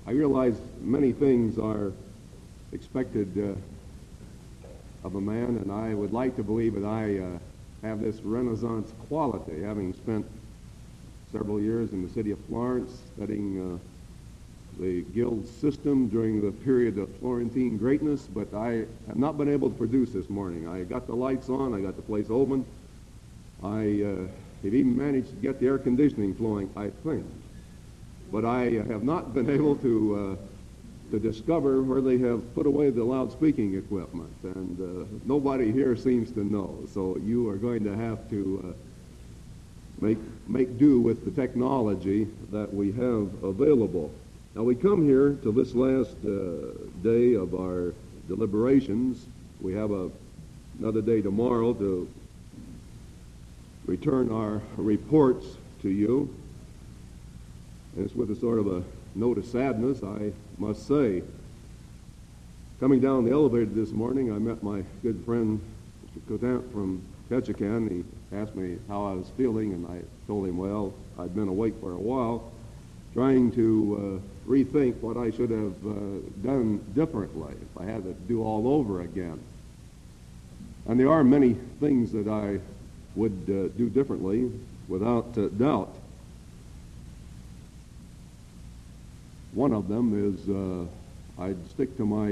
I realize many things are expected of a man, and I would like to believe that I have this Renaissance quality, having spent several years in the city of Florence studying the guild system during the period of Florentine greatness, but I have not been able to produce this morning. I got the lights on, I got the place open, I have even managed to get the air conditioning flowing, I think. But I have not been able to discover where they have put away the loud-speaking equipment, and nobody here seems to know. So you are going to have to make do with the technology that we have available. Now we come here to this last day of our deliberations. We have another day tomorrow to return our reports to you. And it's with a sort of a note of sadness, I must say. Coming down the elevator this morning, I met my good friend, Mr. Cotant from Ketchikan. He asked me how I was feeling, and I told him, well, I'd been awake for a while, trying to rethink what I should have done differently if I had to do all over again. And there are many things that I would do differently, without doubt. One of them is I'd stick to my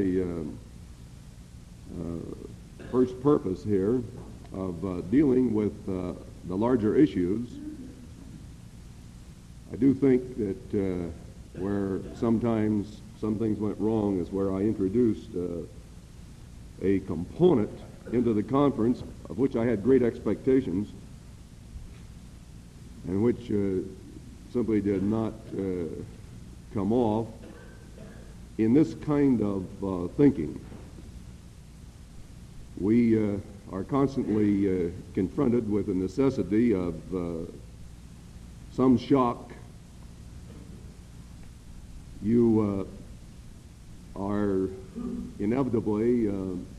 first purpose here of dealing with the larger issues. I do think that where sometimes some things went wrong is where I introduced a component into the conference of which I had great expectations and which simply did not come off in this kind of thinking. We are constantly confronted with the necessity of some shock. You are inevitably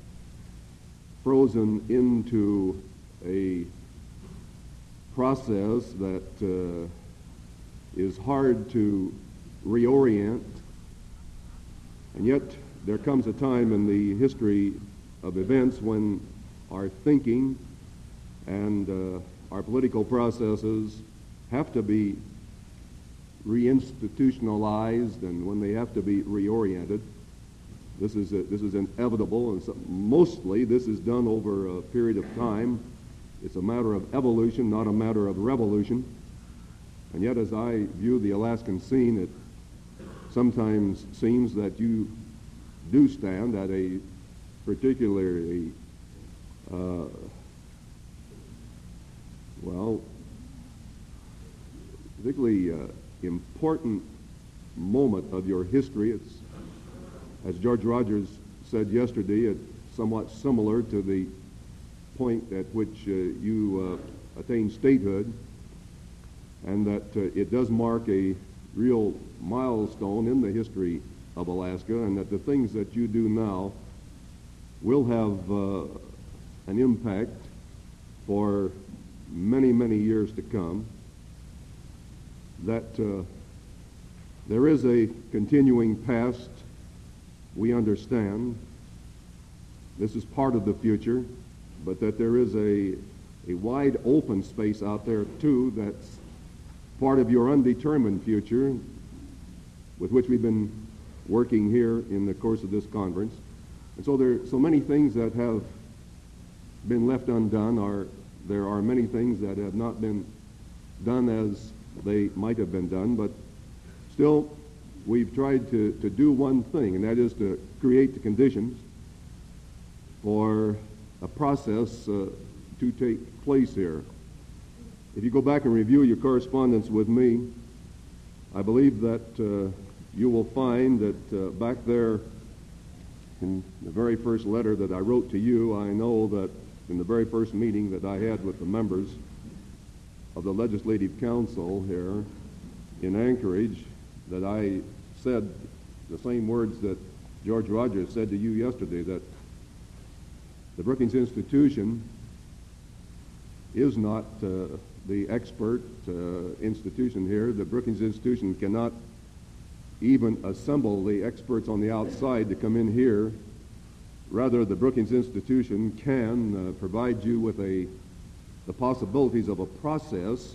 frozen into a process that is hard to reorient, and yet there comes a time in the history of events when our thinking and our political processes have to be reinstitutionalized, and when they have to be reoriented. This is inevitable, and so mostly this is done over a period of time. It's a matter of evolution, not a matter of revolution. And yet, as I view the Alaskan scene, it sometimes seems that you do stand at a particularly, particularly important moment of your history. It's, as George Rogers said yesterday, it's somewhat similar to the point at which you attained statehood, and that it does mark a real milestone in the history of Alaska, and that the things that you do now will have an impact for many, many years to come. That there is a continuing past, we understand. This is part of the future, but that there is a wide open space out there too that's part of your undetermined future, with which we've been working here in the course of this conference. And so there are so many things that have been left undone. There are many things that have not been done as they might have been done, but still we've tried to do one thing, and that is to create the conditions for a process to take place here. If you go back and review your correspondence with me, I believe that you will find that back there in the very first letter that I wrote to you, I know that in the very first meeting that I had with the members of the Legislative Council here in Anchorage, that I said the same words that George Rogers said to you yesterday, that the Brookings Institution is not the expert institution here. The Brookings Institution cannot even assemble the experts on the outside to come in here. Rather, the Brookings Institution can provide you with the possibilities of a process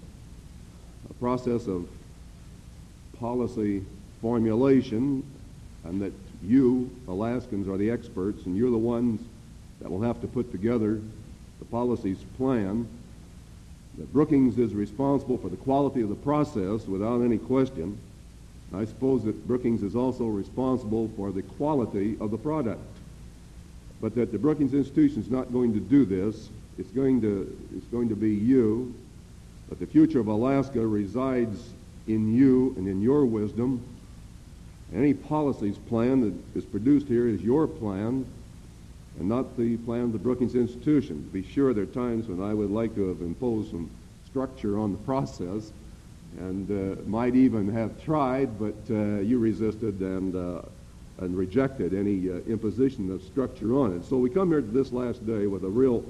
of policy formulation, and that you, Alaskans, are the experts, and you're the ones that will have to put together the policies plan. That Brookings is responsible for the quality of the process without any question. I suppose that Brookings is also responsible for the quality of the product. But that the Brookings Institution is not going to do this. It's going to be you. But the future of Alaska resides in you and in your wisdom. Any policies plan that is produced here is your plan and not the plan of the Brookings Institution. To be sure, there are times when I would like to have imposed some structure on the process and might even have tried, but you resisted and rejected any imposition of structure on it. So we come here to this last day with a real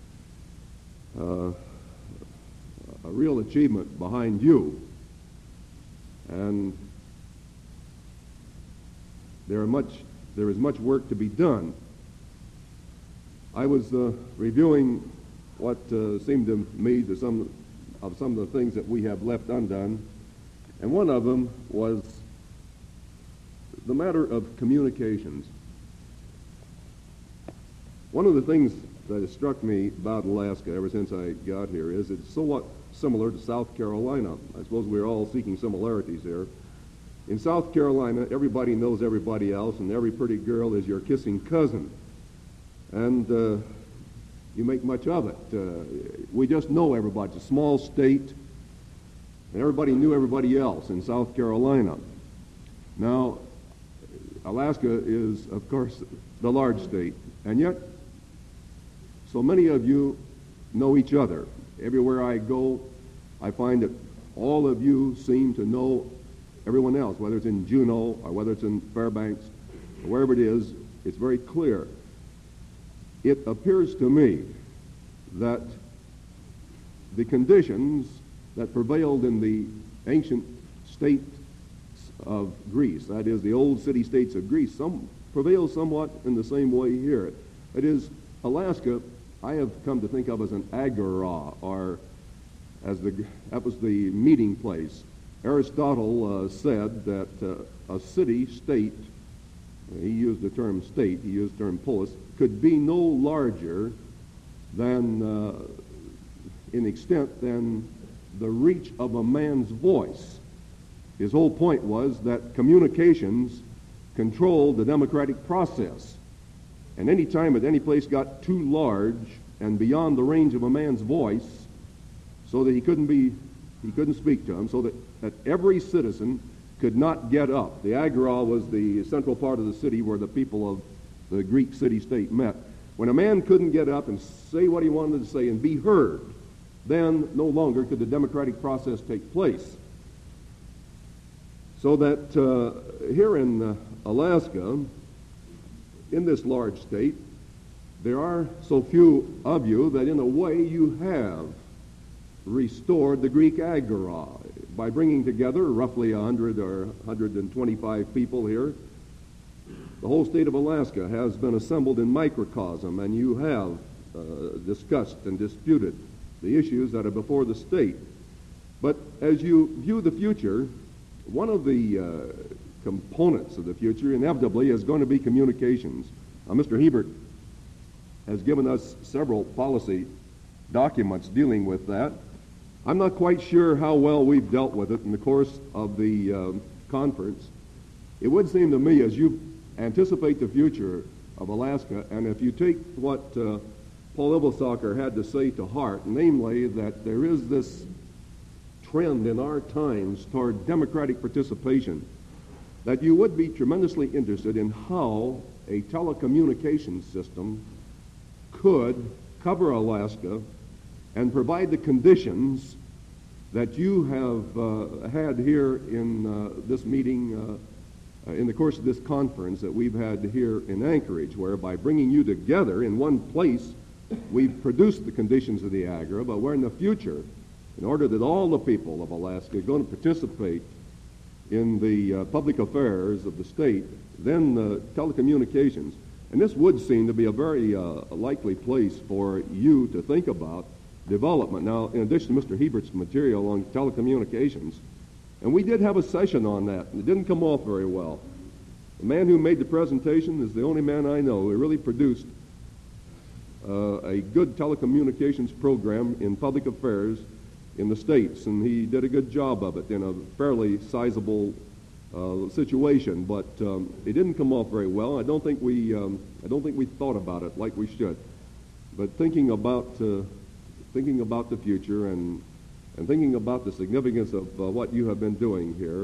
achievement behind you. And there is much work to be done. I was reviewing what seemed to me to some of the things that we have left undone, and one of them was the matter of communications. One of the things that has struck me about Alaska ever since I got here is it's somewhat similar to South Carolina. I suppose we're all seeking similarities there. In South Carolina, everybody knows everybody else, and every pretty girl is your kissing cousin. And you make much of it. We just know everybody. It's a small state, and everybody knew everybody else in South Carolina. Now, Alaska is, of course, the large state, and yet so many of you know each other. Everywhere I go, I find that all of you seem to know everyone else, whether it's in Juneau or whether it's in Fairbanks or wherever it is. It's very clear. It appears to me that the conditions that prevailed in the ancient states of Greece, that is, the old city-states of Greece, prevail somewhat in the same way here. It is, Alaska, I have come to think of as an agora, or that was the meeting place. Aristotle said that a city-state, he used the term state, he used the term polis, could be no larger than, in extent, than the reach of a man's voice. His whole point was that communications controlled the democratic process. And any time that any place got too large and beyond the range of a man's voice, so that he couldn't speak to him, so that every citizen could not get up. The agora was the central part of the city where the people of the Greek city-state met. When a man couldn't get up and say what he wanted to say and be heard, then no longer could the democratic process take place. So that here in Alaska, in this large state, there are so few of you that in a way you have restored the Greek agora by bringing together roughly 100 or 125 people here. The whole state of Alaska has been assembled in microcosm, and you have discussed and disputed the issues that are before the state. But as you view the future, one of the components of the future inevitably is going to be communications. Mr. Hebert has given us several policy documents dealing with that. I'm not quite sure how well we've dealt with it in the course of the conference. It would seem to me, as you anticipate the future of Alaska, and if you take what Paul Ilbesacker had to say to heart, namely that there is this trend in our times toward democratic participation, that you would be tremendously interested in how a telecommunications system could cover Alaska and provide the conditions that you have had here in this meeting, in the course of this conference that we've had here in Anchorage, where by bringing you together in one place, we've produced the conditions of the agora, but where in the future, in order that all the people of Alaska are going to participate in the public affairs of the state, then telecommunications. And this would seem to be a very likely place for you to think about development. Now, in addition to Mr. Hebert's material on telecommunications, and we did have a session on that, and it didn't come off very well. The man who made the presentation is the only man I know who really produced a good telecommunications program in public affairs in the states, and he did a good job of it in a fairly sizable situation. But it didn't come off very well. I don't think we thought about it like we should. But thinking about the future and thinking about the significance of what you have been doing here,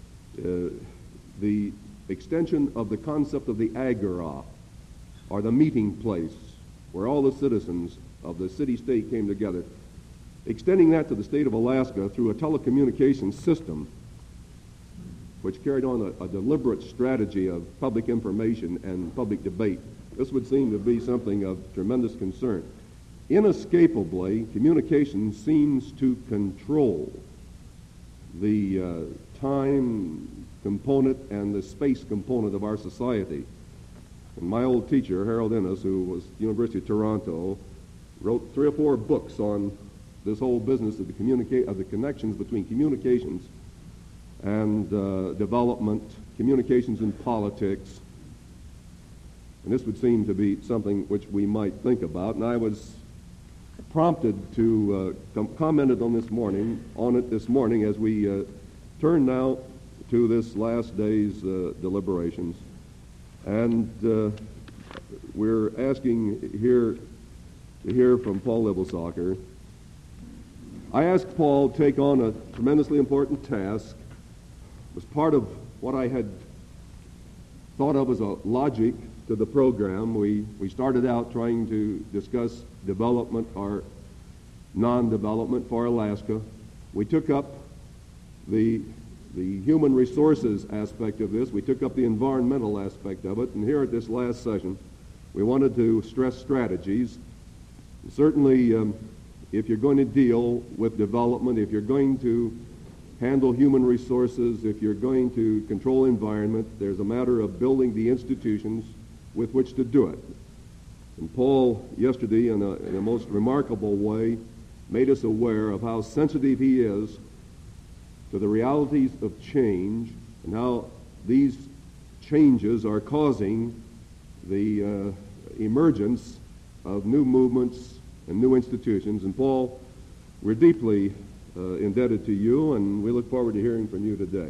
the extension of the concept of the agora, or the meeting place where all the citizens of the city-state came together, extending that to the state of Alaska through a telecommunications system which carried on a deliberate strategy of public information and public debate. This would seem to be something of tremendous concern. Inescapably, communication seems to control the time component and the space component of our society. And my old teacher, Harold Innes, who was at the University of Toronto, wrote 3 or 4 books on this whole business of the connections between communications and development, communications and politics. And this would seem to be something which we might think about. And I was prompted to commented on it this morning as we turn now to this last day's deliberations. And we're asking to hear from Paul Libbelsacher. I asked Paul to take on a tremendously important task. It was part of what I had thought of as a logic to the program. We started out trying to discuss development or non-development for Alaska. We took up the human resources aspect of this. We took up the environmental aspect of it. And here at this last session, we wanted to stress strategies. Certainly, if you're going to deal with development, if you're going to handle human resources, if you're going to control environment, there's a matter of building the institutions with which to do it. And Paul, yesterday, in a most remarkable way, made us aware of how sensitive he is to the realities of change and how these changes are causing the emergence of new movements and new institutions. And Paul, we're deeply indebted to you, and we look forward to hearing from you today.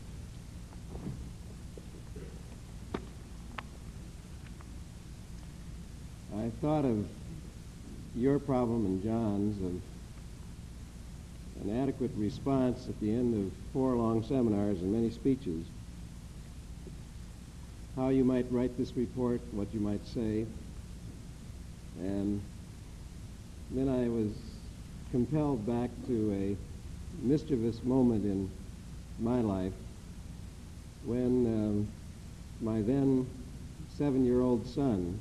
I thought of your problem and John's of an adequate response at the end of 4 long seminars and many speeches, how you might write this report, what you might say. And then I was compelled back to a mischievous moment in my life when my then 7-year-old son,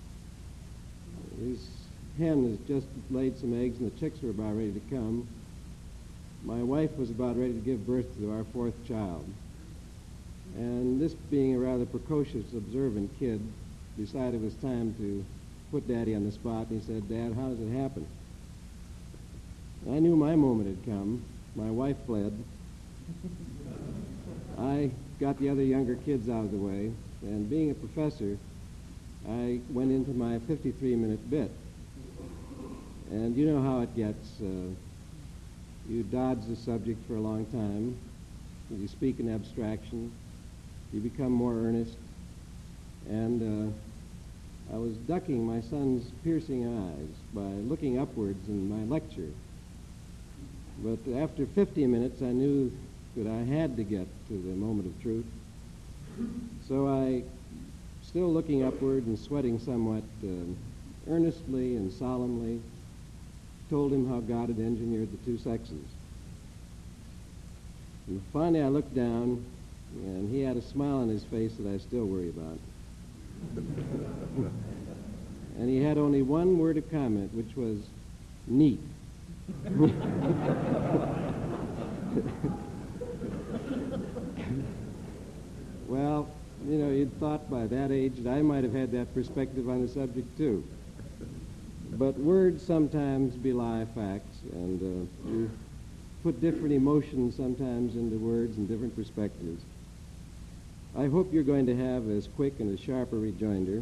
his hen has just laid some eggs and the chicks were about ready to come. My wife was about ready to give birth to our 4th child. And this being a rather precocious, observant kid, decided it was time to put Daddy on the spot, and he said, "Dad, how does it happen?" I knew my moment had come. My wife fled. I got the other younger kids out of the way, and being a professor, I went into my 53-minute bit. And you know how it gets. You dodge the subject for a long time. You speak in abstraction. You become more earnest. And I was ducking my son's piercing eyes by looking upwards in my lecture. But after 50 minutes, I knew that I had to get to the moment of truth. So I, still looking upward and sweating somewhat earnestly and solemnly, told him how God had engineered the 2 sexes. And finally I looked down, and he had a smile on his face that I still worry about. And he had only one word of comment, which was, "Neat." Well, you know, you'd thought by that age that I might have had that perspective on the subject too. But words sometimes belie facts, and you put different emotions sometimes into words and different perspectives. I hope you're going to have as quick and as sharp a rejoinder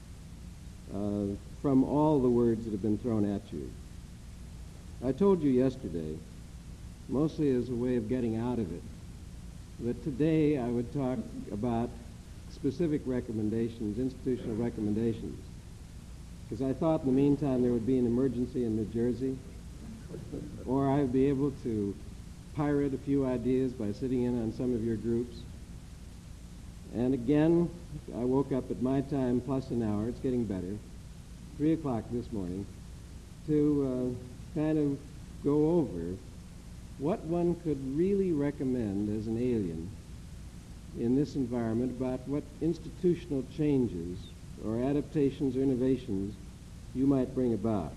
from all the words that have been thrown at you. I told you yesterday, mostly as a way of getting out of it, that today I would talk about specific recommendations, institutional recommendations, because I thought in the meantime there would be an emergency in New Jersey, or I would be able to pirate a few ideas by sitting in on some of your groups. And again, I woke up at my time plus an hour, it's getting better, 3 o'clock this morning, to kind of go over what one could really recommend as an alien in this environment about what institutional changes or adaptations or innovations you might bring about.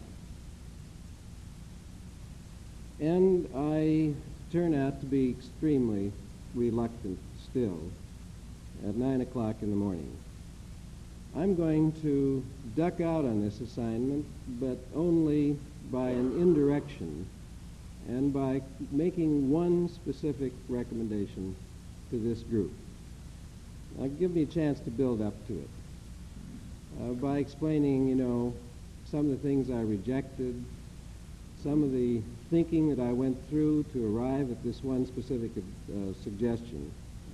And I turn out to be extremely reluctant still at 9 o'clock in the morning. I'm going to duck out on this assignment, but only by an indirection and by making one specific recommendation to this group. Now, give me a chance to build up to it by explaining, you know, some of the things I rejected, some of the thinking that I went through to arrive at this one specific suggestion.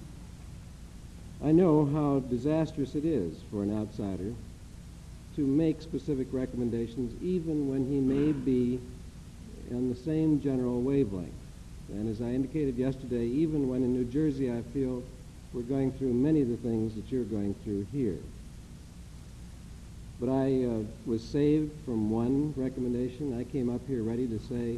I know how disastrous it is for an outsider to make specific recommendations even when he may be on the same general wavelength. And as I indicated yesterday, even when in New Jersey I feel we're going through many of the things that you're going through here. But I was saved from one recommendation. I came up here ready to say,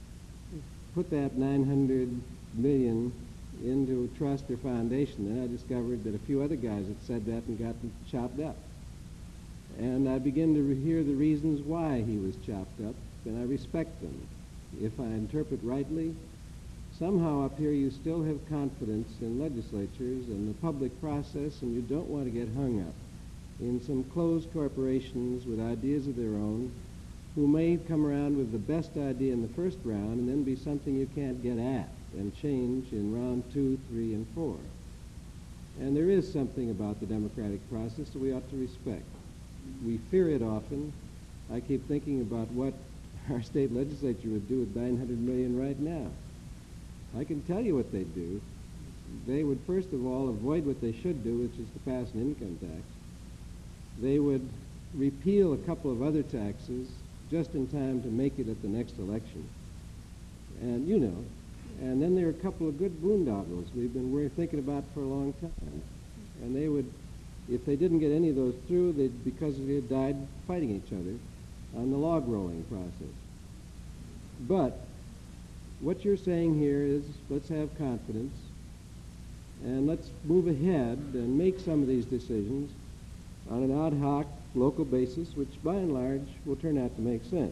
put that $900 million into a trust or foundation. Then I discovered that a few other guys had said that and got them chopped up. And I began to hear the reasons why he was chopped up, and I respect them. If I interpret rightly, somehow up here you still have confidence in legislatures and the public process, and you don't want to get hung up in some closed corporations with ideas of their own who may come around with the best idea in the first round and then be something you can't get at and change in round 2, 3, and 4. And there is something about the democratic process that we ought to respect. We fear it often. I keep thinking about what our state legislature would do with $900 million right now. I can tell you what they'd do. They would first of all avoid what they should do, which is to pass an income tax. They would repeal a couple of other taxes just in time to make it at the next election. And you know, and then there are a couple of good boondoggles we're thinking about for a long time. And they would, if they didn't get any of those through, they'd, because they had died fighting each other on the log rolling process. But what you're saying here is, let's have confidence and let's move ahead and make some of these decisions on an ad hoc local basis, which by and large will turn out to make sense.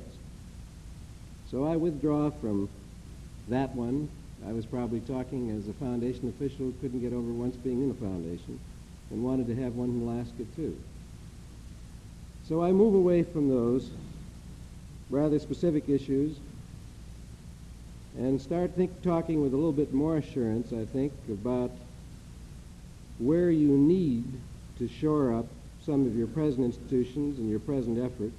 So I withdraw from that one. I was probably talking as a foundation official who couldn't get over once being in a foundation and wanted to have one in Alaska too. So I move away from those rather specific issues and start talking with a little bit more assurance, I think, about where you need to shore up some of your present institutions and your present efforts.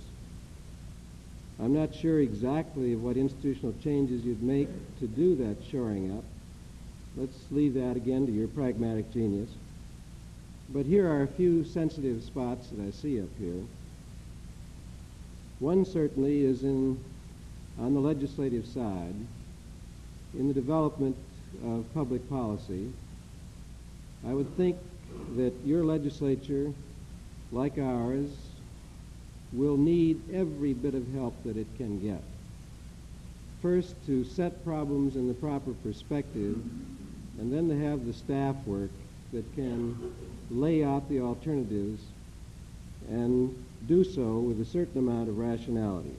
I'm not sure exactly of what institutional changes you'd make to do that shoring up. Let's leave that again to your pragmatic genius. But here are a few sensitive spots that I see up here. One certainly is on the legislative side, in the development of public policy. I would think that your legislature, like ours, will need every bit of help that it can get. First, to set problems in the proper perspective, and then to have the staff work that can lay out the alternatives and do so with a certain amount of rationality.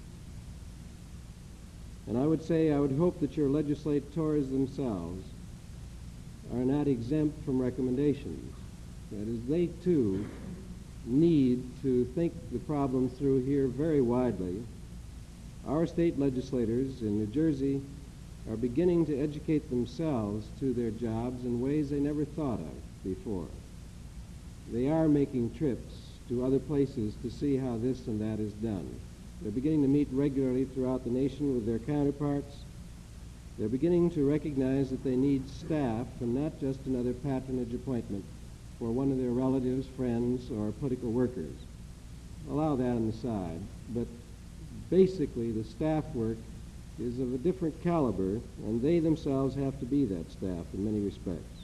And I would hope that your legislators themselves are not exempt from recommendations. That is, they too need to think the problem through here very widely. Our state legislators in New Jersey are beginning to educate themselves to their jobs in ways they never thought of before. They are making trips to other places to see how this and that is done. They're beginning to meet regularly throughout the nation with their counterparts. They're beginning to recognize that they need staff and not just another patronage appointment for one of their relatives, friends, or political workers. Allow that on the side, but basically the staff work is of a different caliber, and they themselves have to be that staff in many respects.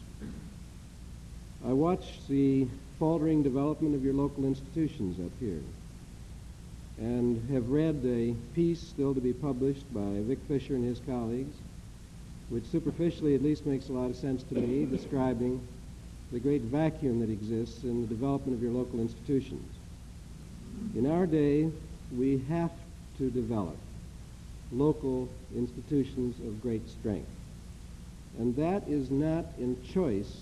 I watch the faltering development of your local institutions up here, and have read a piece still to be published by Vic Fisher and his colleagues, which superficially at least makes a lot of sense to me, describing the great vacuum that exists in the development of your local institutions. In our day, we have to develop local institutions of great strength. And that is not in choice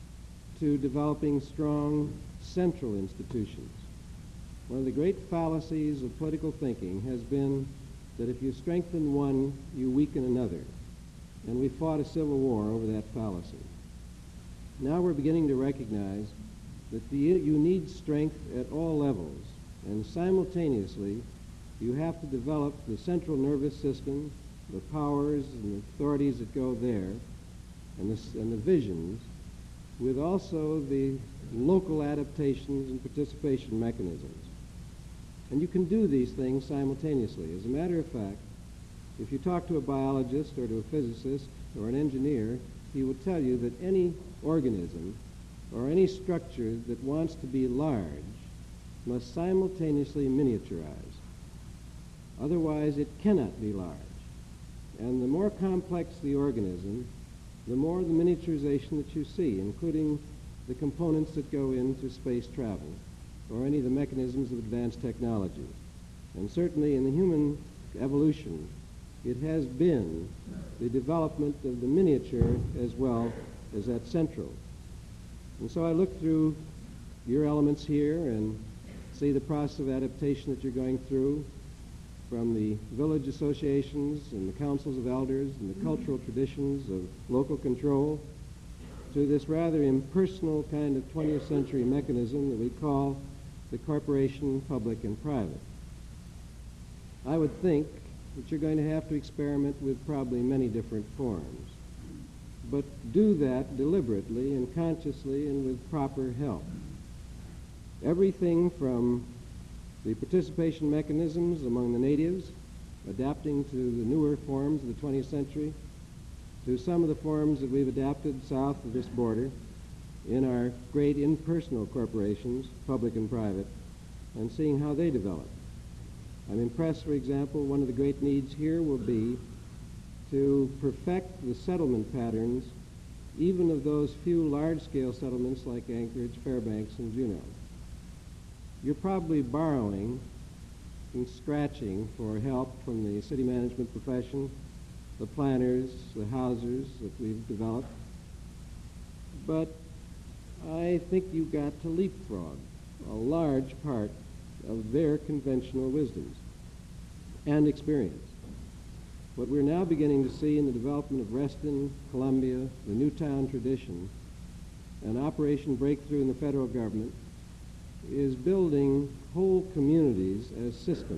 to developing strong central institutions. One of the great fallacies of political thinking has been that if you strengthen one, you weaken another. And we fought a civil war over that fallacy. Now we're beginning to recognize that you need strength at all levels, and simultaneously you have to develop the central nervous system, the powers and the authorities that go there, and the visions, with also the local adaptations and participation mechanisms. And you can do these things simultaneously. As a matter of fact, if you talk to a biologist or to a physicist or an engineer, he will tell you that any organism or any structure that wants to be large must simultaneously miniaturize. Otherwise, it cannot be large. And the more complex the organism, the more the miniaturization that you see, including the components that go into space travel or any of the mechanisms of advanced technology. And certainly in the human evolution, it has been the development of the miniature as well as that central. And so I look through your elements here and see the process of adaptation that you're going through, from the village associations and the councils of elders and the cultural traditions of local control to this rather impersonal kind of 20th century mechanism that we call the corporation, public and private. I would think that you're going to have to experiment with probably many different forms, but do that deliberately and consciously and with proper help. Everything from the participation mechanisms among the natives, adapting to the newer forms of the 20th century, to some of the forms that we've adapted south of this border in our great impersonal corporations, public and private, and seeing how they develop. I'm impressed, for example, one of the great needs here will be to perfect the settlement patterns even of those few large-scale settlements like Anchorage, Fairbanks, and Juneau. You're probably borrowing and scratching for help from the city management profession, the planners, the housers that we've developed. But I think you've got to leapfrog a large part of their conventional wisdoms and experience. What we're now beginning to see in the development of Reston, Columbia, the Newtown tradition, and Operation Breakthrough in the federal government is building whole communities as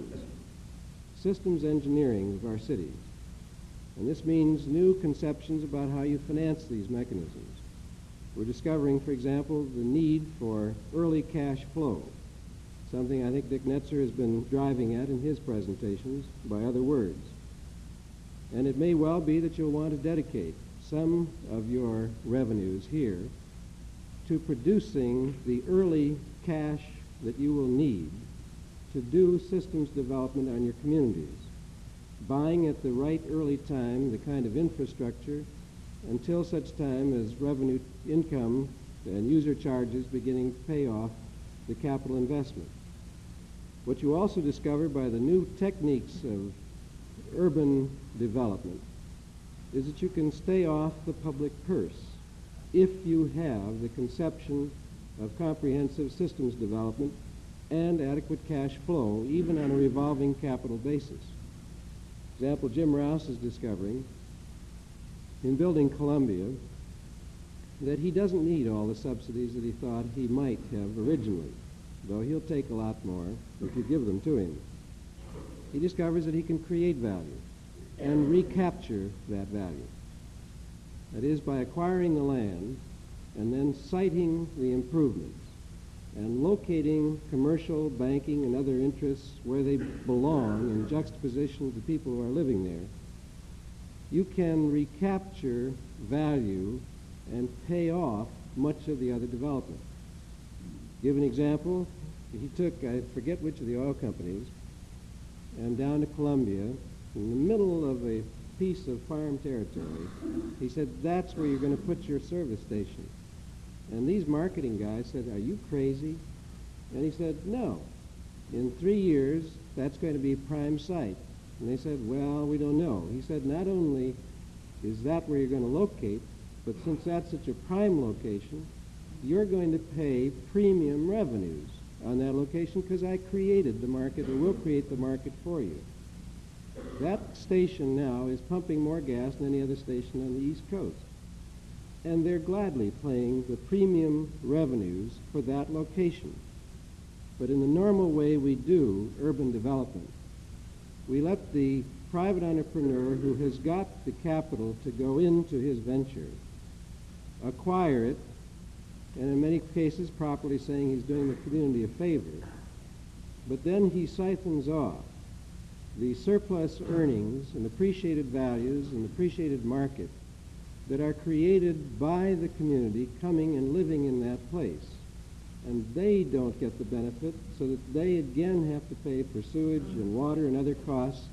systems engineering of our cities. And this means new conceptions about how you finance these mechanisms. We're discovering, for example, the need for early cash flow, something I think Dick Netzer has been driving at in his presentations by other words. And it may well be that you'll want to dedicate some of your revenues here to producing the early cash that you will need to do systems development on your communities, buying at the right early time the kind of infrastructure until such time as revenue income and user charges beginning to pay off the capital investment. What you also discover by the new techniques of urban development is that you can stay off the public purse if you have the conception of comprehensive systems development and adequate cash flow, even on a revolving capital basis. For example, Jim Rouse is discovering in building Columbia that he doesn't need all the subsidies that he thought he might have originally, though he'll take a lot more if you give them to him. He discovers that he can create value and recapture that value. That is, by acquiring the land and then siting the improvements and locating commercial, banking, and other interests where they belong in juxtaposition to people who are living there, you can recapture value and pay off much of the other development. Give an example. He took, I forget which of the oil companies, and down to Columbia, in the middle of a piece of farm territory, he said, that's where you're going to put your service station. And these marketing guys said, are you crazy? And he said, no. In 3 years, that's going to be a prime site. And they said, well, we don't know. He said, not only is that where you're going to locate, but since that's such a prime location, you're going to pay premium revenues on that location because I created the market, or will create the market for you. That station now is pumping more gas than any other station on the East Coast. And they're gladly paying the premium revenues for that location. But in the normal way we do urban development, we let the private entrepreneur who has got the capital to go into his venture acquire it, and in many cases properly saying he's doing the community a favor, but then he siphons off the surplus earnings and appreciated values and appreciated market that are created by the community coming and living in that place. And they don't get the benefit, so that they again have to pay for sewage and water and other costs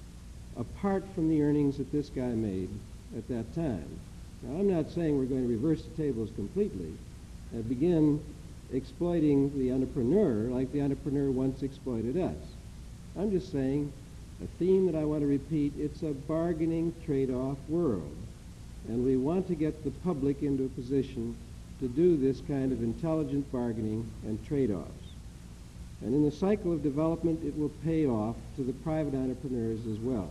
apart from the earnings that this guy made at that time. Now, I'm not saying we're going to reverse the tables completely and begin exploiting the entrepreneur like the entrepreneur once exploited us. I'm just saying a theme that I want to repeat, it's a bargaining trade-off world. And we want to get the public into a position to do this kind of intelligent bargaining and trade-offs. And in the cycle of development, it will pay off to the private entrepreneurs as well.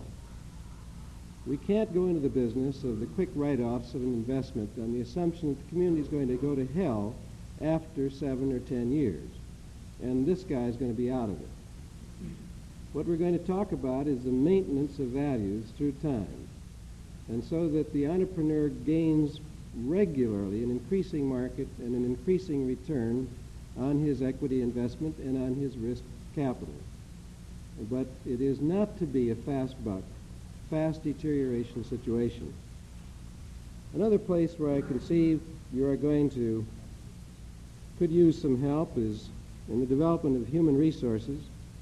We can't go into the business of the quick write-offs of an investment on the assumption that the community is going to go to hell after 7 or 10 years, and this guy is going to be out of it. What we're going to talk about is the maintenance of values through time, and so that the entrepreneur gains regularly an increasing market and an increasing return on his equity investment and on his risk capital. But it is not to be a fast buck, fast deterioration situation. Another place where I conceive you are going to could use some help is in the development of human resources.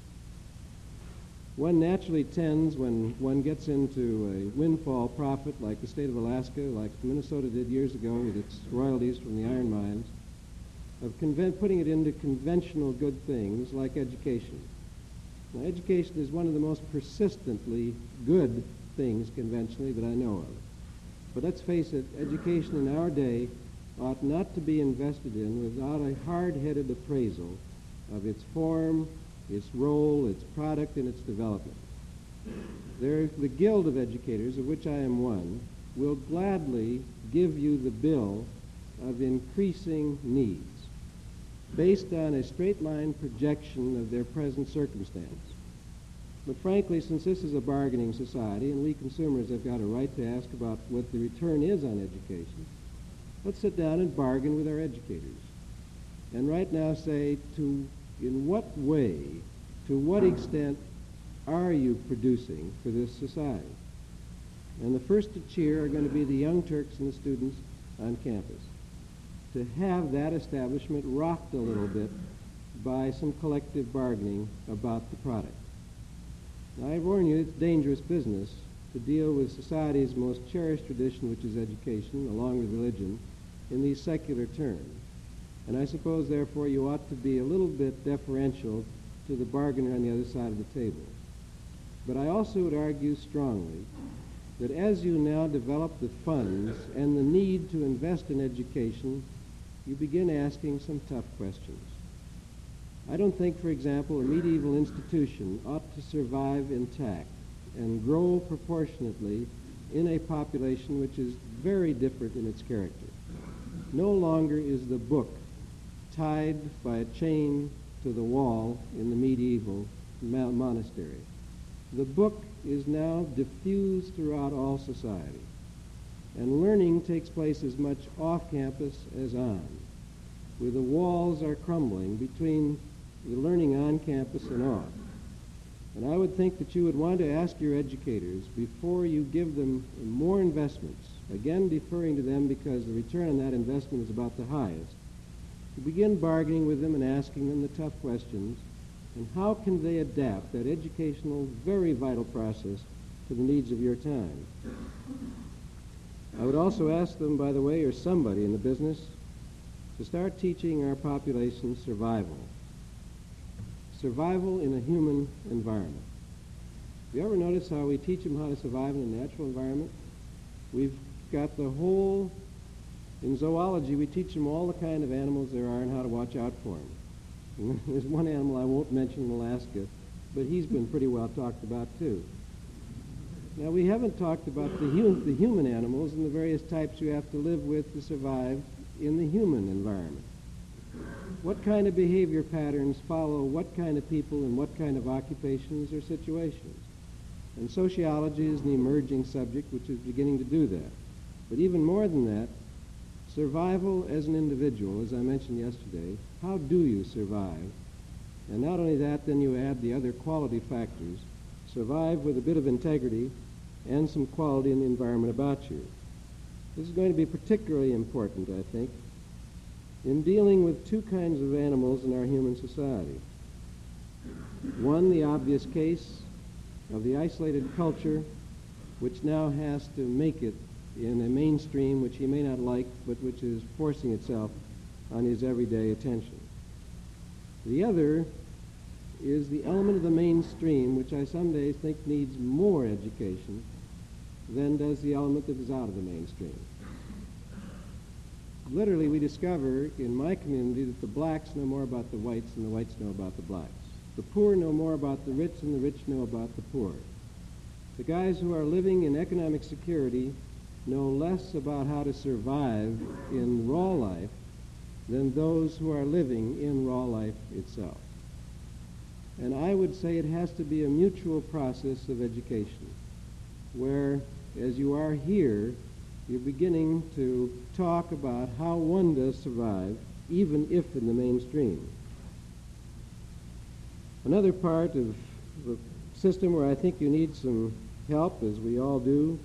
One naturally tends, when one gets into a windfall profit like the state of Alaska, like Minnesota did years ago with its royalties from the iron mines, of putting it into conventional good things like education. Now, education is one of the most persistently good things conventionally that I know of. But let's face it, education in our day ought not to be invested in without a hard-headed appraisal of its form, its role, its product, and its development. The Guild of Educators, of which I am one, will gladly give you the bill of increasing needs based on a straight-line projection of their present circumstance. But frankly, since this is a bargaining society and we consumers have got a right to ask about what the return is on education, let's sit down and bargain with our educators. And right now say, in what way, to what extent are you producing for this society? And the first to cheer are going to be the young Turks and the students on campus, to have that establishment rocked a little bit by some collective bargaining about the product. Now, I warn you, it's dangerous business to deal with society's most cherished tradition, which is education, along with religion, in these secular terms. And I suppose, therefore, you ought to be a little bit deferential to the bargainer on the other side of the table. But I also would argue strongly that as you now develop the funds and the need to invest in education you begin asking some tough questions. I don't think, for example, a medieval institution ought to survive intact and grow proportionately in a population which is very different in its character. No longer is the book tied by a chain to the wall in the medieval monastery. The book is now diffused throughout all society, and learning takes place as much off campus as on, where the walls are crumbling between the learning on campus and off. And I would think that you would want to ask your educators, before you give them more investments, again deferring to them because the return on that investment is about the highest, to begin bargaining with them and asking them the tough questions, and how can they adapt that educational, very vital process to the needs of your time. I would also ask them, by the way, or somebody in the business, to start teaching our population survival. Survival in a human environment. You ever notice how we teach them how to survive in a natural environment? We've got the whole, in zoology, we teach them all the kind of animals there are and how to watch out for them. There's one animal I won't mention in Alaska, but he's been pretty well talked about too. Now, we haven't talked about the human animals and the various types you have to live with to survive in the human environment. What kind of behavior patterns follow what kind of people and what kind of occupations or situations? And sociology is an emerging subject which is beginning to do that. But even more than that, survival as an individual, as I mentioned yesterday, how do you survive? And not only that, then you add the other quality factors, survive with a bit of integrity and some quality in the environment about you. This is going to be particularly important, I think, in dealing with two kinds of animals in our human society. One, the obvious case of the isolated culture, which now has to make it in a mainstream which he may not like, but which is forcing itself on his everyday attention. The other is the element of the mainstream, which I some days think needs more education than does the element that is out of the mainstream. Literally, we discover in my community that the blacks know more about the whites than the whites know about the blacks. The poor know more about the rich than the rich know about the poor. The guys who are living in economic security know less about how to survive in raw life than those who are living in raw life itself. And I would say it has to be a mutual process of education, where, as you are here, you're beginning to talk about how one does survive, even if in the mainstream. Another part of the system where I think you need some help, as we all do,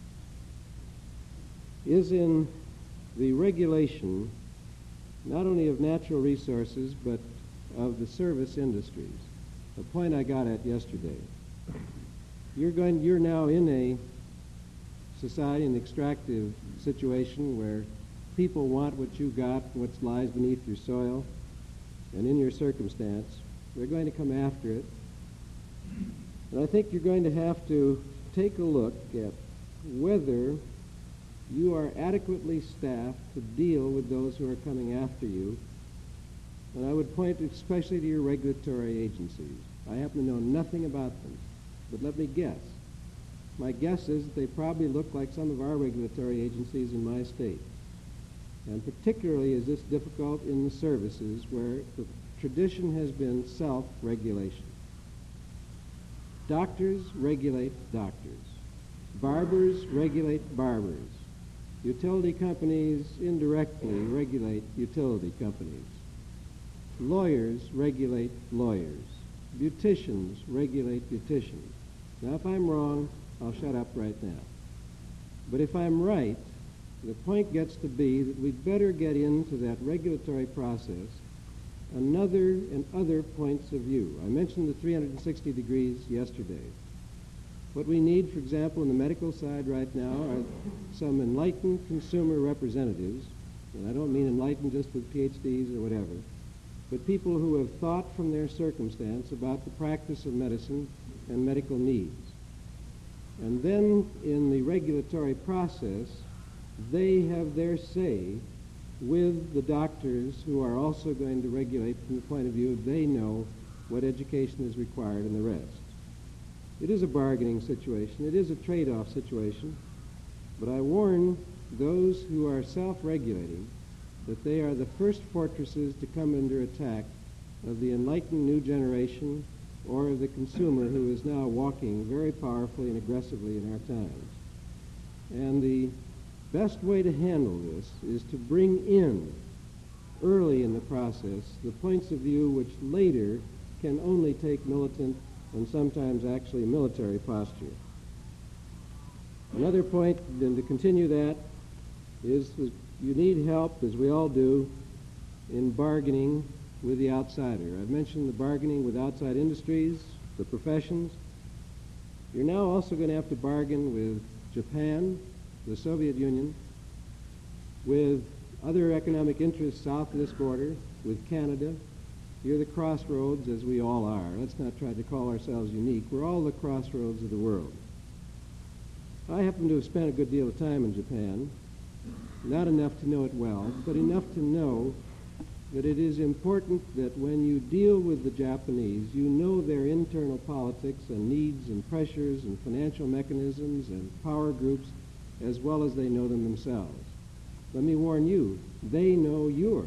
is in the regulation not only of natural resources, but of the service industries. The point I got at yesterday. You're now in a society, an extractive situation where people want what you got, what lies beneath your soil, and in your circumstance, they're going to come after it. And I think you're going to have to take a look at whether you are adequately staffed to deal with those who are coming after you. And I would point especially to your regulatory agencies. I happen to know nothing about them, but let me guess. My guess is that they probably look like some of our regulatory agencies in my state. And particularly is this difficult in the services where the tradition has been self-regulation. Doctors regulate doctors. Barbers regulate barbers. Utility companies indirectly regulate utility companies. Lawyers regulate lawyers. Beauticians regulate beauticians. Now, if I'm wrong, I'll shut up right now. But if I'm right, the point gets to be that we'd better get into that regulatory process other points of view. I mentioned the 360 degrees yesterday. What we need, for example, in the medical side right now are some enlightened consumer representatives, and I don't mean enlightened just with PhDs or whatever, but people who have thought from their circumstance about the practice of medicine and medical needs. And then in the regulatory process, they have their say with the doctors who are also going to regulate from the point of view they know what education is required and the rest. It is a bargaining situation. It is a trade-off situation. But I warn those who are self-regulating that they are the first fortresses to come under attack of the enlightened new generation or of the consumer who is now walking very powerfully and aggressively in our times. And the best way to handle this is to bring in, early in the process, the points of view which later can only take militant and sometimes actually military posture. Another point, then, to continue that, is that you need help, as we all do, in bargaining with the outsider. I've mentioned the bargaining with outside industries, the professions. You're now also going to have to bargain with Japan, the Soviet Union, with other economic interests south of this border, with Canada. You're the crossroads, as we all are. Let's not try to call ourselves unique. We're all the crossroads of the world. I happen to have spent a good deal of time in Japan, not enough to know it well, but enough to know that it is important that when you deal with the Japanese, you know their internal politics and needs and pressures and financial mechanisms and power groups as well as they know them themselves. Let me warn you, they know yours.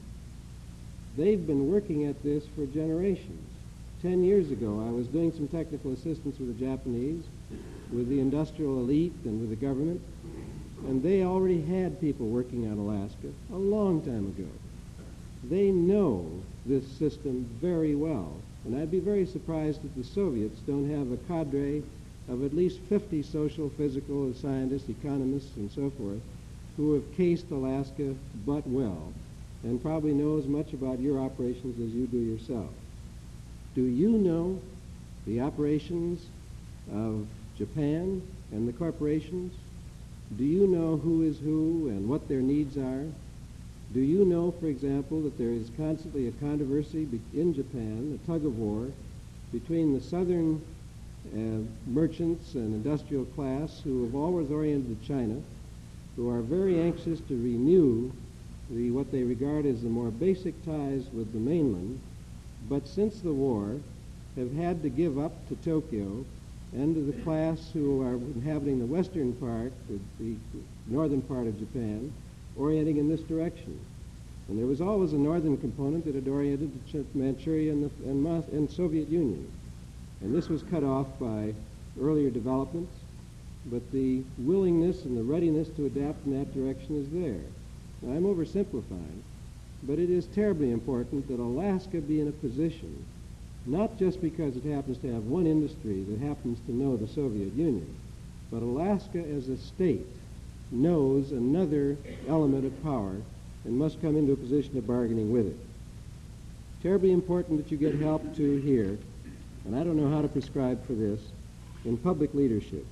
They've been working at this for generations. 10 years ago, I was doing some technical assistance with the Japanese, with the industrial elite and with the government, and they already had people working on Alaska a long time ago. They know this system very well, and I'd be very surprised if the Soviets don't have a cadre of at least 50 social, physical, scientists, economists, and so forth, who have cased Alaska but well, and probably know as much about your operations as you do yourself. Do you know the operations of Japan and the corporations? Do you know who is who and what their needs are? Do you know, for example, that there is constantly a controversy in Japan, a tug-of-war, between the southern merchants and industrial class who have always oriented to China, who are very anxious to renew what they regard as the more basic ties with the mainland, but since the war have had to give up to Tokyo and to the class who are inhabiting the western part, the northern part of Japan, orienting in this direction. And there was always a northern component that had oriented to Manchuria and Soviet Union. And this was cut off by earlier developments, but the willingness and the readiness to adapt in that direction is there. Now, I'm oversimplifying, but it is terribly important that Alaska be in a position, not just because it happens to have one industry that happens to know the Soviet Union, but Alaska as a state knows another element of power and must come into a position of bargaining with it. Terribly important that you get help to here, and I don't know how to prescribe for this, in public leadership.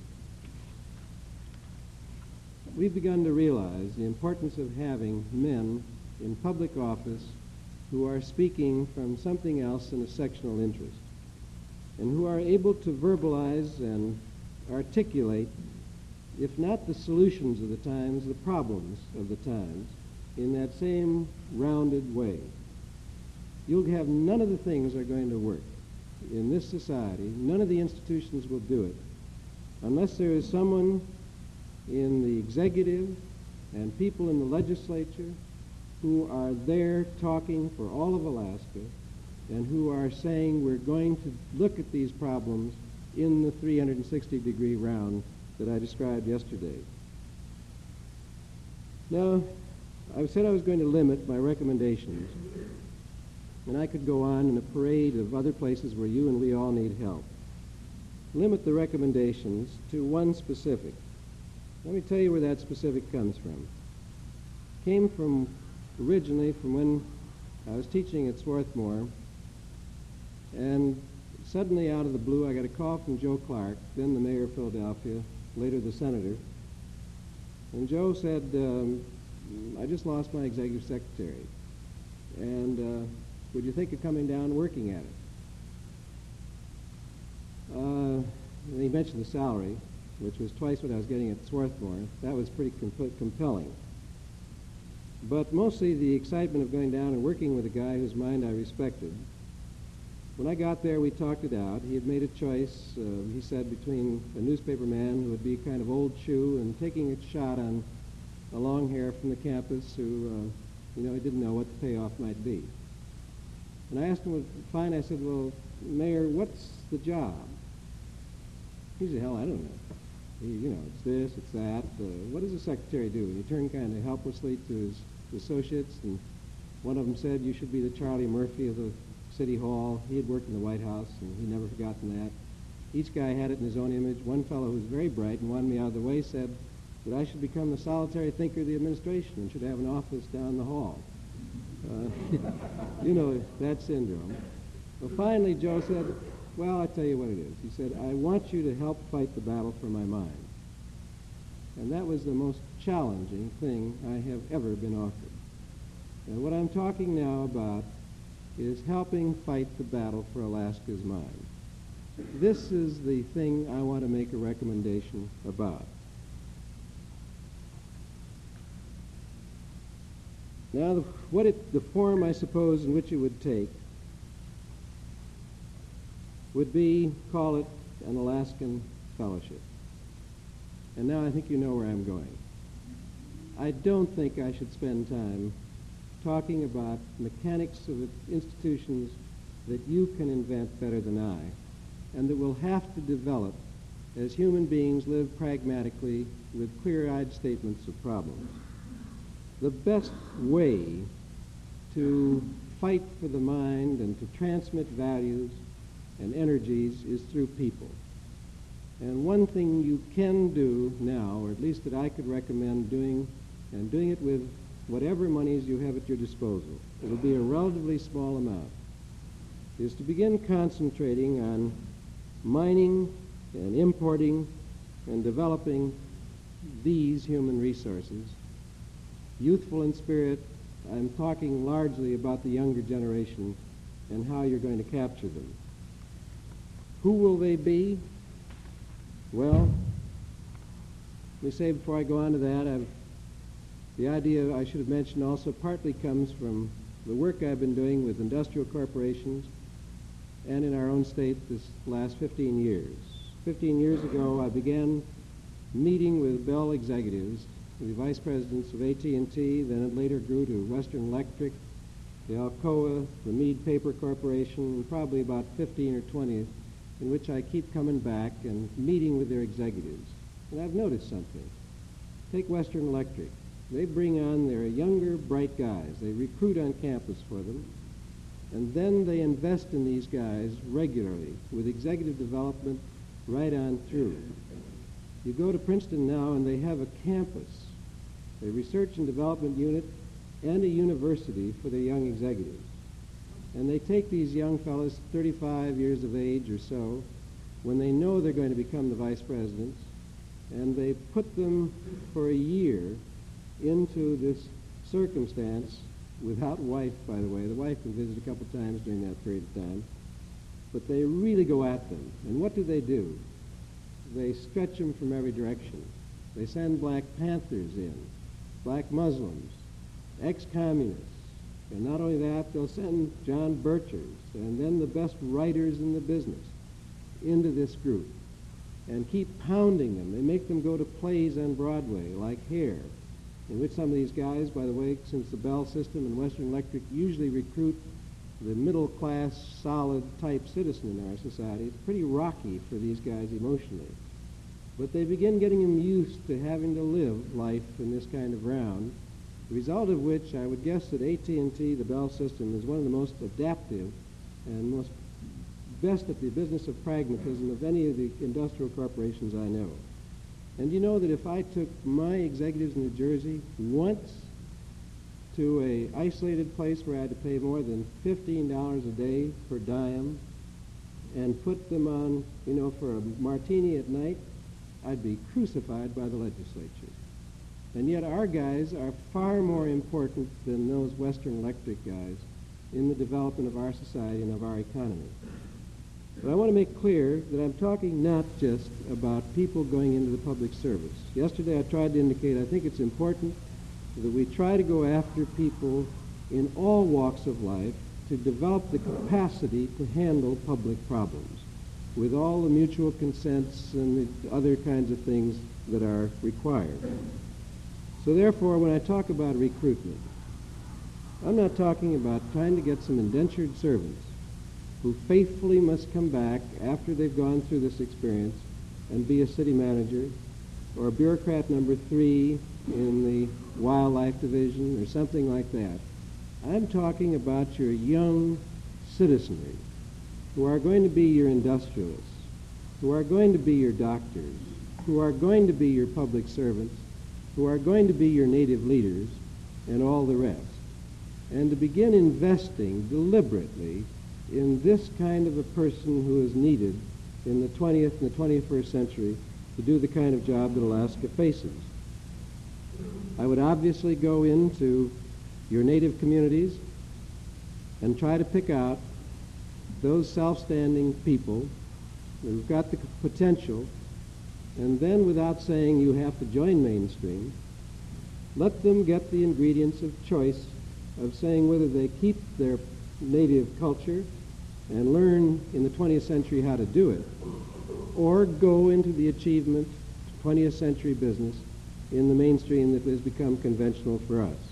We've begun to realize the importance of having men in public office who are speaking from something else than a sectional interest, and who are able to verbalize and articulate, if not the solutions of the times, the problems of the times, in that same rounded way. You'll have none of the things that are going to work in this society, none of the institutions will do it, unless there is someone in the executive and people in the legislature who are there talking for all of Alaska and who are saying we're going to look at these problems in the 360-degree round that I described yesterday. Now, I said I was going to limit my recommendations, and I could go on in a parade of other places where you and we all need help. Limit the recommendations to one specific. Let me tell you where that specific comes from. Came from originally from when I was teaching at Swarthmore, and suddenly out of the blue I got a call from Joe Clark, then the mayor of Philadelphia, later the senator, and Joe said, I just lost my executive secretary, and would you think of coming down and working at it? And he mentioned the salary, which was twice what I was getting at Swarthmore. That was pretty compelling. but mostly the excitement of going down and working with a guy whose mind I respected. When I got there, we talked it out. He had made a choice, he said, between a newspaper man who would be kind of old shoe and taking a shot on a long hair from the campus who, he didn't know what the payoff might be. And I asked him, fine, I said, well, Mayor, what's the job? He said, hell, I don't know. It's this, it's that. What does the secretary do? And he turned kind of helplessly to his associates, and one of them said, you should be the Charlie Murphy of the City Hall. He had worked in the White House, and he'd never forgotten that. Each guy had it in his own image. One fellow who was very bright and wanted me out of the way said that I should become the solitary thinker of the administration and should have an office down the hall. That syndrome. Well, finally, Joe said, well, I'll tell you what it is. He said, I want you to help fight the battle for my mind. And that was the most challenging thing I have ever been offered. And what I'm talking now about is helping fight the battle for Alaska's mind. This is the thing I want to make a recommendation about. Now, the form, I suppose, in which it would take would be, call it an Alaskan Fellowship. And now I think you know where I'm going. I don't think I should spend time talking about mechanics of institutions that you can invent better than I, and that will have to develop as human beings live pragmatically with clear-eyed statements of problems. The best way to fight for the mind and to transmit values and energies is through people. And one thing you can do now, or at least that I could recommend doing, and doing it with whatever monies you have at your disposal, it will be a relatively small amount, is to begin concentrating on mining and importing and developing these human resources. Youthful in spirit, I'm talking largely about the younger generation and how you're going to capture them. Who will they be? Well, let me say before I go on to that, the idea I should have mentioned also partly comes from the work I've been doing with industrial corporations and in our own state this last 15 years. 15 years ago, I began meeting with Bell executives, the vice presidents of AT&T, then it later grew to Western Electric, the Alcoa, the Mead Paper Corporation, and probably about 15 or 20, in which I keep coming back and meeting with their executives. And I've noticed something. Take Western Electric. They bring on their younger, bright guys. They recruit on campus for them, and then they invest in these guys regularly with executive development right on through. You go to Princeton now, and they have a campus, a research and development unit, and a university for their young executives. And they take these young fellows, 35 years of age or so, when they know they're going to become the vice presidents, and they put them for a year into this circumstance without wife, by the way. The wife can visit a couple times during that period of time. But they really go at them. And what do? They stretch them from every direction. They send Black Panthers in, Black Muslims, ex-communists. And not only that, they'll send John Birchers and then the best writers in the business into this group and keep pounding them. They make them go to plays on Broadway, like Hair, in which some of these guys, by the way, since the Bell system and Western Electric usually recruit the middle-class, solid-type citizen in our society, it's pretty rocky for these guys emotionally. But they begin getting them used to having to live life in this kind of round, the result of which I would guess that AT&T, the Bell system, is one of the most adaptive and most best at the business of pragmatism of any of the industrial corporations I know. And you know that if I took my executives in New Jersey once to a isolated place where I had to pay more than $15 a day per diem and put them on, for a martini at night, I'd be crucified by the legislature. And yet our guys are far more important than those Western Electric guys in the development of our society and of our economy. But I want to make clear that I'm talking not just about people going into the public service. Yesterday I tried to indicate I think it's important that we try to go after people in all walks of life to develop the capacity to handle public problems with all the mutual consents and the other kinds of things that are required. So therefore, when I talk about recruitment, I'm not talking about trying to get some indentured servants who faithfully must come back after they've gone through this experience and be a city manager or a bureaucrat number 3 in the wildlife division or something like that. I'm talking about your young citizenry who are going to be your industrialists, who are going to be your doctors, who are going to be your public servants, who are going to be your native leaders, and all the rest. And to begin investing deliberately in this kind of a person who is needed in the 20th and the 21st century to do the kind of job that Alaska faces. I would obviously go into your native communities and try to pick out those self-standing people who've got the potential, and then without saying you have to join mainstream, let them get the ingredients of choice of saying whether they keep their native culture and learn in the 20th century how to do it, or go into the achievement 20th century business in the mainstream that has become conventional for us.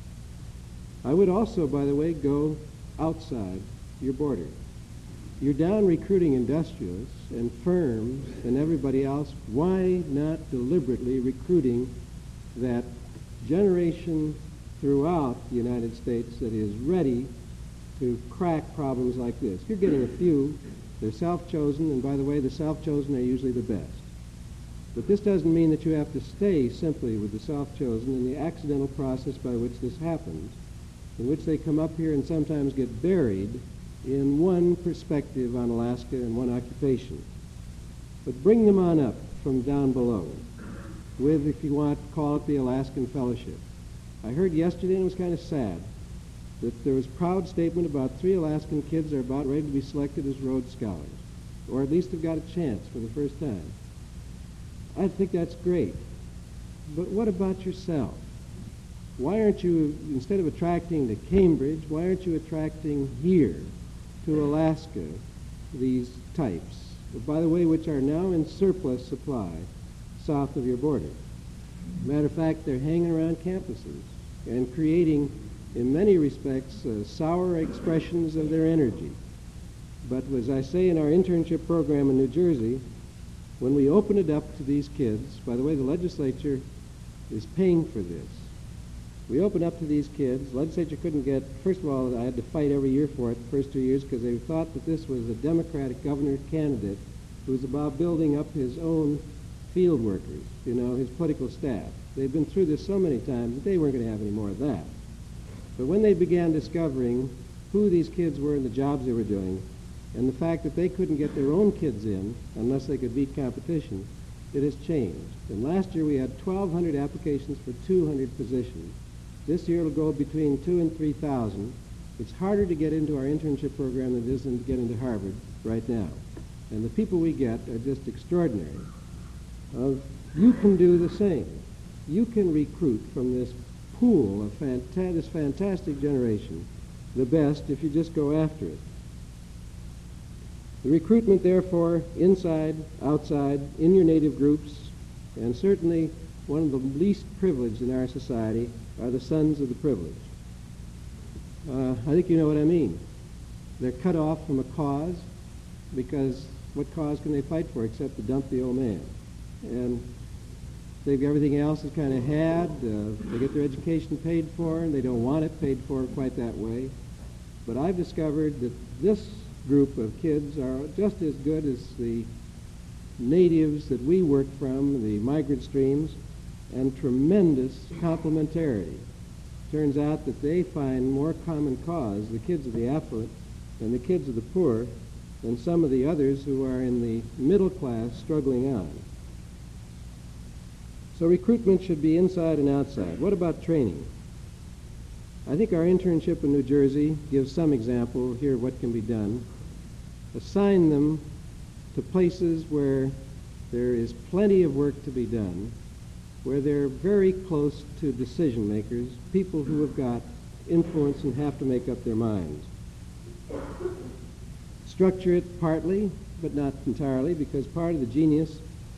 I would also, by the way, go outside your border. You're down recruiting industrialists and firms and everybody else. Why not deliberately recruiting that generation throughout the United States that is ready to crack problems like this? You're getting a few. They're self-chosen, and by the way, the self-chosen are usually the best. But this doesn't mean that you have to stay simply with the self-chosen and the accidental process by which this happens, in which they come up here and sometimes get buried in one perspective on Alaska and one occupation. But bring them on up from down below with, if you want, call it the Alaskan Fellowship. I heard yesterday, and it was kind of sad, that there was a proud statement about 3 Alaskan kids are about ready to be selected as Rhodes Scholars, or at least have got a chance for the first time. I think that's great. But what about yourself? Why aren't you, instead of attracting to Cambridge, why aren't you attracting here to Alaska these types, by the way, which are now in surplus supply south of your border? Matter of fact, they're hanging around campuses and creating, in many respects, sour expressions of their energy. But as I say in our internship program in New Jersey, when we open it up to these kids, by the way, the legislature is paying for this. We open up to these kids. The legislature couldn't get, first of all, I had to fight every year for it the first 2 years because they thought that this was a Democratic governor candidate who was about building up his own field workers, you know, his political staff. They'd been through this so many times that they weren't going to have any more of that. But when they began discovering who these kids were and the jobs they were doing, and the fact that they couldn't get their own kids in unless they could beat competition, it has changed. And last year we had 1,200 applications for 200 positions. This year it'll go between 2,000 and 3,000. It's harder to get into our internship program than it is to get into Harvard right now. And the people we get are just extraordinary. You can do the same. You can recruit from this pool of this fantastic generation the best if you just go after it. The recruitment, therefore, inside, outside, in your native groups, and certainly one of the least privileged in our society are the sons of the privileged. I think you know what I mean. They're cut off from a cause because what cause can they fight for except to dump the old man? And everything else is kind of had. They get their education paid for, and they don't want it paid for quite that way. But I've discovered that this group of kids are just as good as the natives that we work from, the migrant streams, and tremendous complementarity. Turns out that they find more common cause, the kids of the affluent and the kids of the poor, than some of the others who are in the middle class struggling on. So recruitment should be inside and outside. What about training? I think our internship in New Jersey gives some example here of what can be done. Assign them to places where there is plenty of work to be done, where they're very close to decision makers, people who have got influence and have to make up their minds. Structure it partly, but not entirely, because part of the genius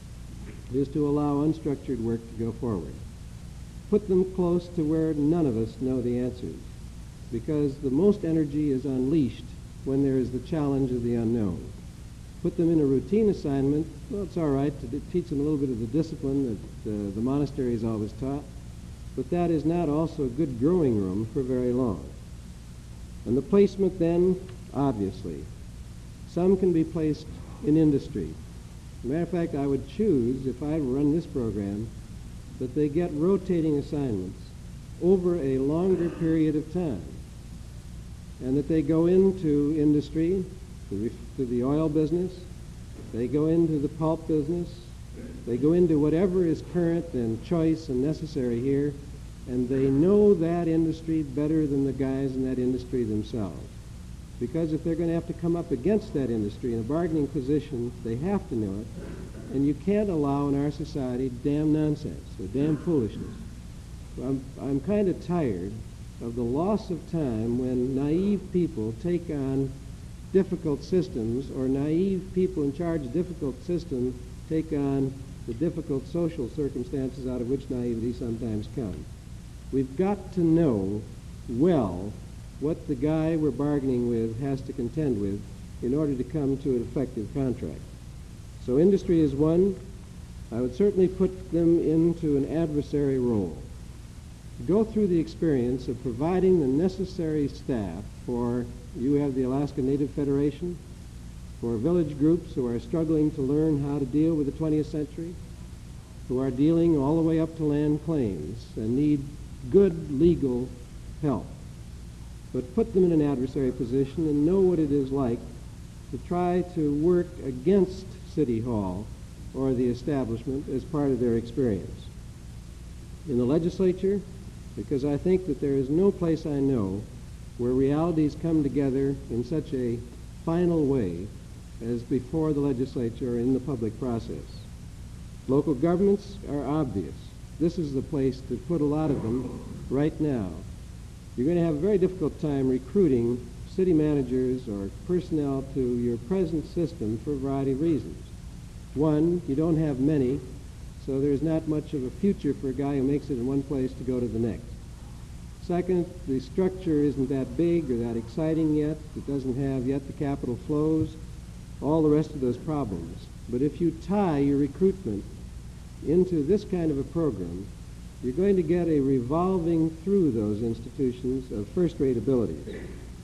is to allow unstructured work to go forward. Put them close to where none of us know the answers, because the most energy is unleashed when there is the challenge of the unknown. Put them in a routine assignment, well, it's all right to teach them a little bit of the discipline that the monastery has always taught, but that is not also a good growing room for very long. And the placement then, obviously, some can be placed in industry. As a matter of fact, I would choose, if I run this program, that they get rotating assignments over a longer period of time, and that they go into industry, to the oil business, they go into the pulp business, they go into whatever is current and choice and necessary here, and they know that industry better than the guys in that industry themselves. Because if they're going to have to come up against that industry in a bargaining position, they have to know it, and you can't allow in our society damn nonsense or damn foolishness. So I'm kind of tired of the loss of time when naive people take on difficult systems, or naive people in charge of difficult systems take on the difficult social circumstances out of which naivety sometimes comes. We've got to know well what the guy we're bargaining with has to contend with in order to come to an effective contract. So industry is one. I would certainly put them into an adversary role. Go through the experience of providing the necessary staff for, you have the Alaska Native Federation, for village groups who are struggling to learn how to deal with the 20th century, who are dealing all the way up to land claims and need good legal help. But put them in an adversary position and know what it is like to try to work against City Hall or the establishment as part of their experience. In the legislature, because I think that there is no place I know where realities come together in such a final way as before the legislature or in the public process. Local governments are obvious. This is the place to put a lot of them right now. You're going to have a very difficult time recruiting city managers or personnel to your present system for a variety of reasons. One, you don't have many, so there's not much of a future for a guy who makes it in one place to go to the next. Second, the structure isn't that big or that exciting yet. It doesn't have yet the capital flows, all the rest of those problems. But if you tie your recruitment into this kind of a program, you're going to get a revolving through those institutions of first-rate abilities.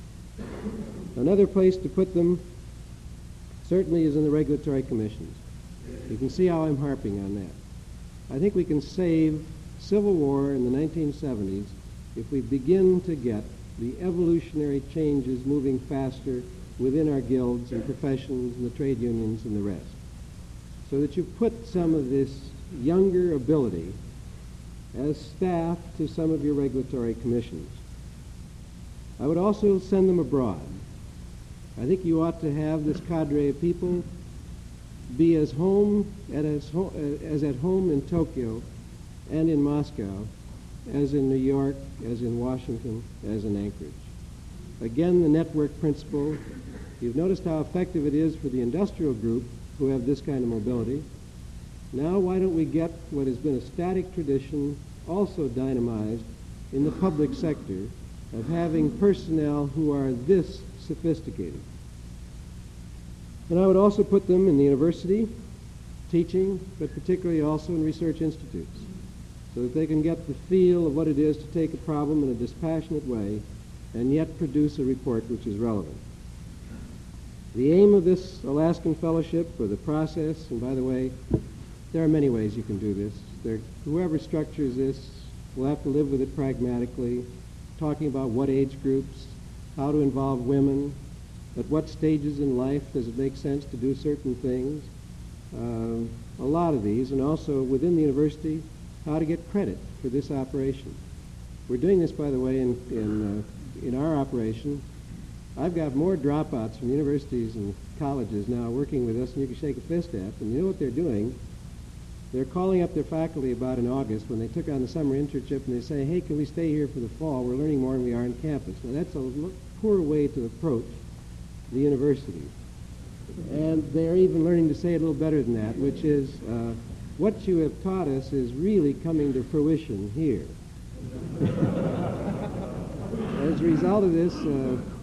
Another place to put them certainly is in the regulatory commissions. You can see how I'm harping on that. I think we can save Civil War in the 1970s if we begin to get the evolutionary changes moving faster within our guilds and professions and the trade unions and the rest. So that you put some of this younger ability as staff to some of your regulatory commissions. I would also send them abroad. I think you ought to have this cadre of people be as at home in Tokyo and in Moscow as in New York, as in Washington, as in Anchorage. Again, the network principle. You've noticed how effective it is for the industrial group who have this kind of mobility. Now why don't we get what has been a static tradition also dynamized in the public sector of having personnel who are this sophisticated. And I would also put them in the university, teaching, but particularly also in research institutes, so that they can get the feel of what it is to take a problem in a dispassionate way and yet produce a report which is relevant. The aim of this Alaskan Fellowship, or the process, and by the way, there are many ways you can do this. Whoever structures this will have to live with it pragmatically, talking about what age groups, how to involve women, at what stages in life does it make sense to do certain things, a lot of these, and also within the university, how to get credit for this operation. We're doing this, by the way, in our operation. I've got more dropouts from universities and colleges now working with us than you can shake a fist at, and you know what they're doing? They're calling up their faculty about in August when they took on the summer internship, and they say, hey, can we stay here for the fall? We're learning more than we are on campus. Now, that's a poor way to approach the university. And they're even learning to say it a little better than that, which is, what you have taught us is really coming to fruition here. As a result of this,